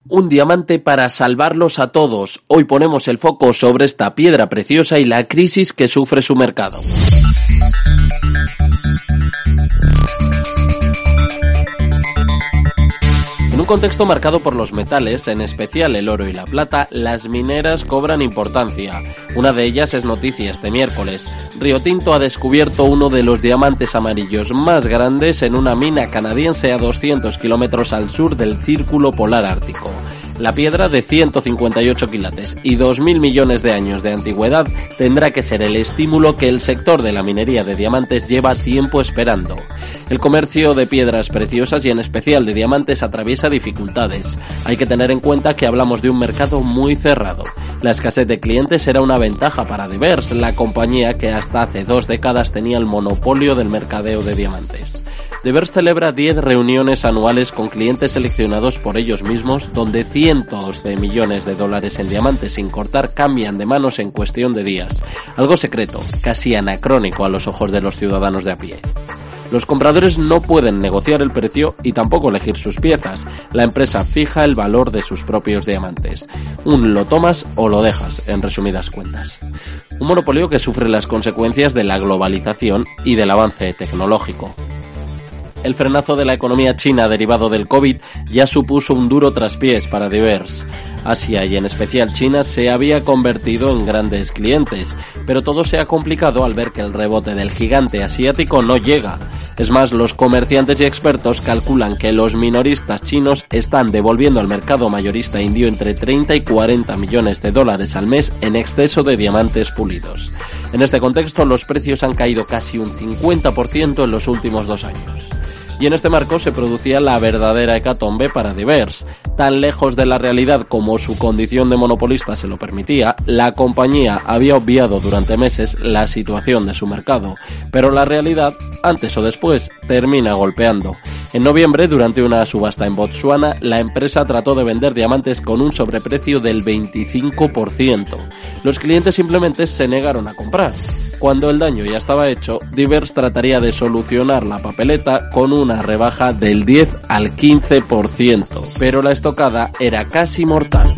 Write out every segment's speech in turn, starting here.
Un diamante para salvarlos a todos. Hoy ponemos el foco sobre esta piedra preciosa y la crisis que sufre su mercado. En un contexto marcado por los metales, en especial el oro y la plata, las mineras cobran importancia. Una de ellas es noticia este miércoles. Rio Tinto ha descubierto uno de los diamantes amarillos más grandes en una mina canadiense a 200 kilómetros al sur del Círculo Polar Ártico. La piedra, de 158 quilates y 2.000 millones de años de antigüedad, tendrá que ser el estímulo que el sector de la minería de diamantes lleva tiempo esperando. El comercio de piedras preciosas y en especial de diamantes atraviesa dificultades. Hay que tener en cuenta que hablamos de un mercado muy cerrado. La escasez de clientes era una ventaja para Devers, la compañía que hasta hace 2 décadas tenía el monopolio del mercadeo de diamantes. Devers celebra 10 reuniones anuales con clientes seleccionados por ellos mismos, donde cientos de millones de dólares en diamantes sin cortar cambian de manos en cuestión de días. Algo secreto, casi anacrónico a los ojos de los ciudadanos de a pie. Los compradores no pueden negociar el precio y tampoco elegir sus piezas. La empresa fija el valor de sus propios diamantes. Lo tomas o lo dejas, en resumidas cuentas. Un monopolio que sufre las consecuencias de la globalización y del avance tecnológico. El frenazo de la economía china derivado del COVID ya supuso un duro traspiés para Devers. Asia y en especial China se había convertido en grandes clientes, pero todo se ha complicado al ver que el rebote del gigante asiático no llega. Es más, los comerciantes y expertos calculan que los minoristas chinos están devolviendo al mercado mayorista indio entre 30 y 40 millones de dólares al mes en exceso de diamantes pulidos. En este contexto, los precios han caído casi un 50% en los últimos 2 años. Y en este marco se producía la verdadera hecatombe para Devers. Tan lejos de la realidad como su condición de monopolista se lo permitía, la compañía había obviado durante meses la situación de su mercado. Pero la realidad, antes o después, termina golpeando. En noviembre, durante una subasta en Botsuana, la empresa trató de vender diamantes con un sobreprecio del 25%. Los clientes simplemente se negaron a comprar. Cuando el daño ya estaba hecho, Devers trataría de solucionar la papeleta con una rebaja del 10 al 15%, pero la estocada era casi mortal.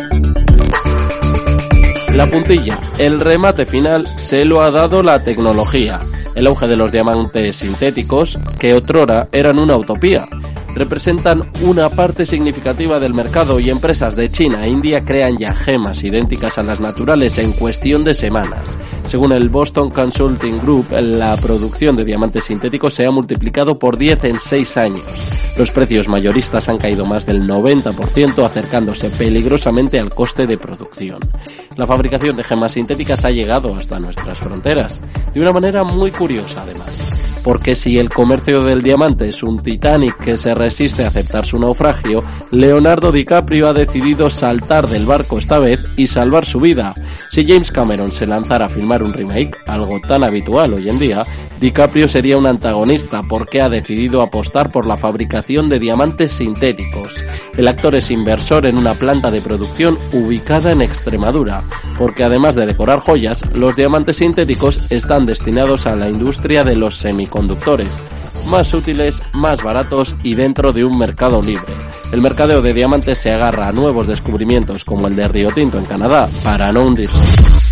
La puntilla, el remate final, se lo ha dado la tecnología. El auge de los diamantes sintéticos, que otrora eran una utopía, representan una parte significativa del mercado y empresas de China e India crean ya gemas idénticas a las naturales en cuestión de semanas. Según el Boston Consulting Group, la producción de diamantes sintéticos se ha multiplicado por 10 en 6 años. Los precios mayoristas han caído más del 90%, acercándose peligrosamente al coste de producción. La fabricación de gemas sintéticas ha llegado hasta nuestras fronteras, de una manera muy curiosa además. Porque si el comercio del diamante es un Titanic que se resiste a aceptar su naufragio, Leonardo DiCaprio ha decidido saltar del barco esta vez y salvar su vida. Si James Cameron se lanzara a filmar un remake, algo tan habitual hoy en día, DiCaprio sería un antagonista porque ha decidido apostar por la fabricación de diamantes sintéticos. El actor es inversor en una planta de producción ubicada en Extremadura, porque además de decorar joyas, los diamantes sintéticos están destinados a la industria de los semiconductores, más útiles, más baratos y dentro de un mercado libre. El mercadeo de diamantes se agarra a nuevos descubrimientos como el de Rio Tinto en Canadá para no hundirse.